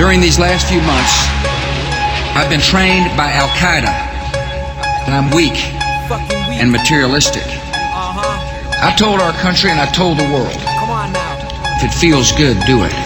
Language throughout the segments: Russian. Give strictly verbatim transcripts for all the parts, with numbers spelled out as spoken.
During these last few months, I've been trained by Al Qaeda that I'm weak and materialistic. I told our country and I told the world, if it feels good, do it.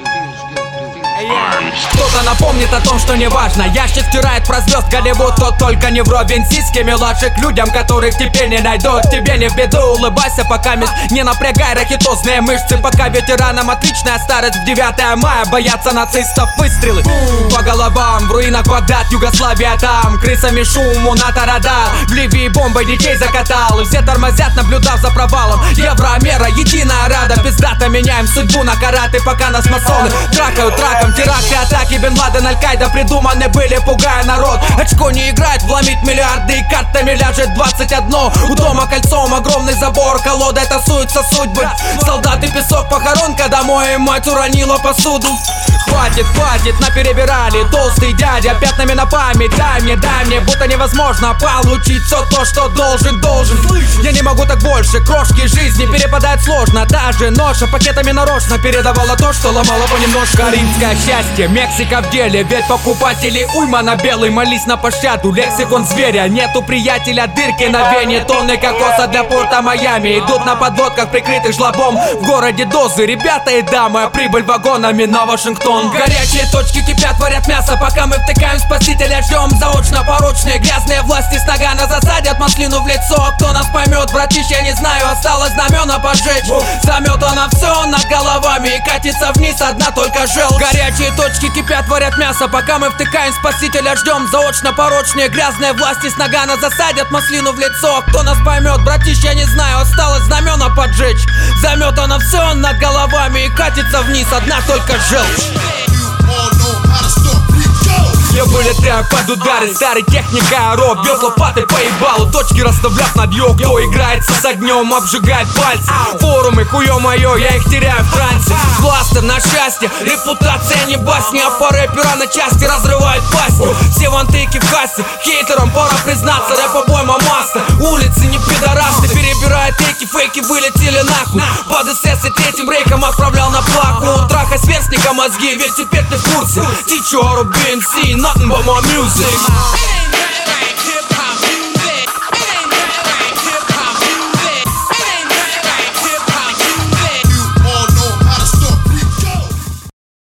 Кто-то напомнит о том, что не важно. Ящик стирает про звезд Голливуд, тот только не вровень сиськи младших людям, которых теперь не найдут. Тебе не в беду, улыбайся, пока мест не напрягай ракетозные мышцы. Пока ветеранам отличная старость в девятое мая. Боятся нацистов выстрелы по головам. В руинах Багдад, Югославия там. Крысами шуму на радар. В Ливии бомбой детей закатал. И все тормозят, наблюдав за провалом. Евромера, единая рада. Пиздато меняем судьбу на караты, пока нас масоны тракают раком. Теракты, атаки, Бен Ладен, Аль-Каида придуманы были, пугая народ. Очко не играет, вломить миллиарды и картами ляжет двадцать одно. У дома кольцом огромный забор, колодой тасуются судьбы. Солдаты, песок, похоронка, домой мать уронила посуду. Хватит, хватит, наперебирали, толстый дядя пятнами на память. Дай мне, дай мне, будто невозможно получить все то, что должен, должен. Я не могу так больше, крошки жизни перепадают сложно. Даже ноша пакетами нарочно передавала то, что ломала понемножку. Римское счастье, Мексика в деле, ведь покупателей уйма на белый. Молись на пощаду, лексикон зверя. Нету приятеля, дырки на вене. Тонны кокоса для порта Майами. Идут на подводках, прикрытых жлобом. В городе дозы, ребята и дамы, прибыль вагонами на Вашингтон. Горячие точки кипят, варят мясо, пока мы втыкаем спасителя. Ждем заочно порочные, грязные власти с нагана засадят маслину в лицо. Кто нас поймет, братиш, я не знаю, осталось знамена поджечь. Заметано все над головами и катится вниз одна только желчь. Горячие точки кипят, варят мясо, пока мы втыкаем спасителя. Ждем заочно порочные, грязные власти с нагана засадят маслину в лицо. Кто нас поймет, братиш, я не знаю, осталось знамена поджечь. Заметано все над головами и катится вниз одна только желчь. Я вылетаю под удары, старый техника, рок. Бьет лопатой по ебалу, точки расставляв над йог. Кто играется с огнем, обжигает пальцы. Форумы, хуё моё, я их теряю в трансе. Бластер на счастье, репутация не басни. А по рэпера на части разрывает пасти. Все вантыки в кассе, хейтерам пора признаться. Рэп обойма масса, улицы не пидорасы. Перебирают эки, фейки вылетели нахуй. Под эс и третьим рейком отправлял на плаку. Трахай сверстника мозги, ведь теперь ты в курсе. Ти чё, Руби эм си, nothing but more music.